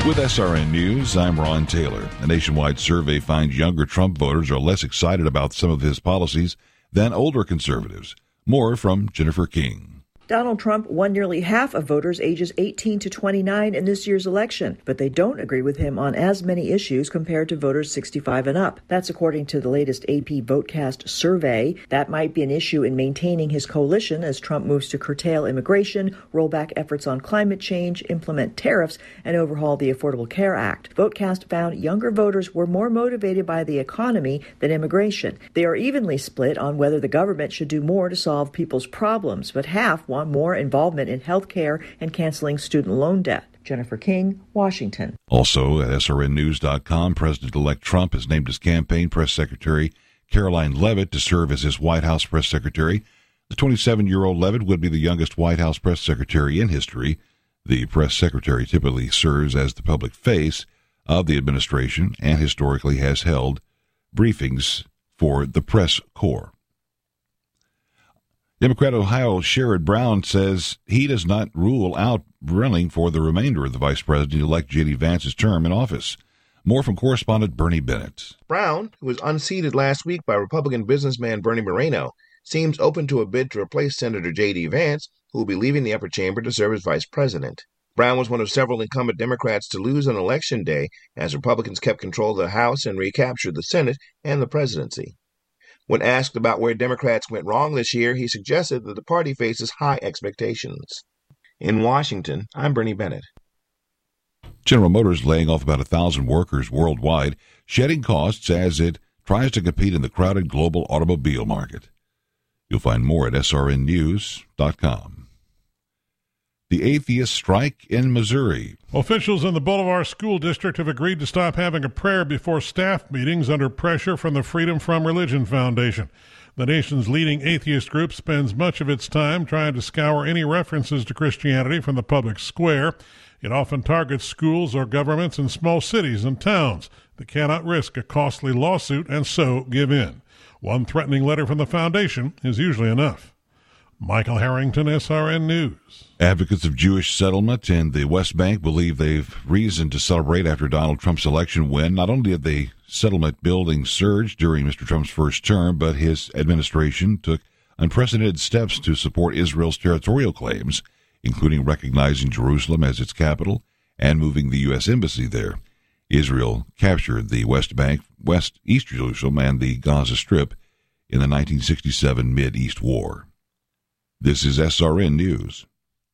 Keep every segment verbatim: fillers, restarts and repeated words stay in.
With S R N News, I'm Ron Taylor. A nationwide survey finds younger Trump voters are less excited about some of his policies than older conservatives. More from Jennifer King. Donald Trump won nearly half of voters ages eighteen to twenty-nine in this year's election, but they don't agree with him on as many issues compared to voters sixty-five and up. That's according to the latest A P Votecast survey. That might be an issue in maintaining his coalition as Trump moves to curtail immigration, roll back efforts on climate change, implement tariffs, and overhaul the Affordable Care Act. Votecast found younger voters were more motivated by the economy than immigration. They are evenly split on whether the government should do more to solve people's problems, but half want more involvement in health care and canceling student loan debt. Jennifer King, Washington. Also at S R N news dot com, President-elect Trump has named his campaign press secretary Caroline Leavitt to serve as his White House press secretary. The twenty-seven-year-old Leavitt would be the youngest White House press secretary in history. The press secretary typically serves as the public face of the administration and historically has held briefings for the press corps. Democrat Ohio Sherrod Brown says he does not rule out running for the remainder of the vice president-elect J D. Vance's term in office. More from correspondent Bernie Bennett. Brown, who was unseated last week by Republican businessman Bernie Moreno, seems open to a bid to replace Senator J D. Vance, who will be leaving the upper chamber to serve as vice president. Brown was one of several incumbent Democrats to lose on Election Day as Republicans kept control of the House and recaptured the Senate and the presidency. When asked about where Democrats went wrong this year, he suggested that the party faces high expectations. In Washington, I'm Bernie Bennett. General Motors laying off about one thousand workers worldwide, shedding costs as it tries to compete in the crowded global automobile market. You'll find more at S R N news dot com. The atheist strike in Missouri. Officials in the Bolivar School District have agreed to stop having a prayer before staff meetings under pressure from the Freedom from Religion Foundation. The nation's leading atheist group spends much of its time trying to scour any references to Christianity from the public square. It often targets schools or governments in small cities and towns that cannot risk a costly lawsuit and so give in. One threatening letter from the foundation is usually enough. Michael Harrington, S R N News. Advocates of Jewish settlement in the West Bank believe they've reason to celebrate after Donald Trump's election win. Not only did the settlement building surge during Mister Trump's first term, but his administration took unprecedented steps to support Israel's territorial claims, including recognizing Jerusalem as its capital and moving the U S embassy there. Israel captured the West Bank, West East Jerusalem, and the Gaza Strip in the nineteen sixty-seven Mid-East War. This is S R N News.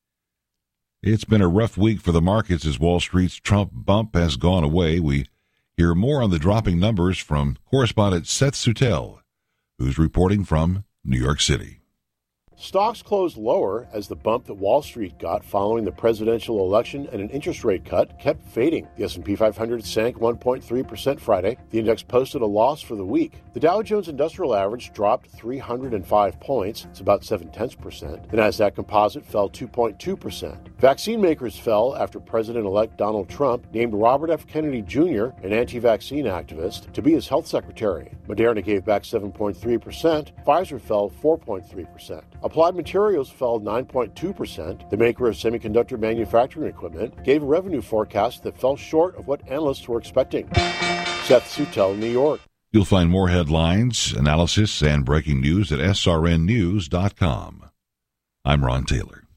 It's been a rough week for the markets as Wall Street's Trump bump has gone away. We hear more on the dropping numbers from correspondent Seth Sutel, who's reporting from New York City. Stocks closed lower as the bump that Wall Street got following the presidential election and an interest rate cut kept fading. The S and P five hundred sank one point three percent Friday. The index posted a loss for the week. The Dow Jones Industrial Average dropped three hundred five points. It's about seven tenths percent. The Nasdaq Composite fell two point two percent. Vaccine makers fell after President-elect Donald Trump named Robert F. Kennedy Junior, an anti-vaccine activist, to be his health secretary. Moderna gave back seven point three percent. Pfizer fell four point three percent. Applied Materials fell nine point two percent. The maker of semiconductor manufacturing equipment gave a revenue forecast that fell short of what analysts were expecting. Seth Sutel, New York. You'll find more headlines, analysis, and breaking news at S R N news dot com. I'm Ron Taylor.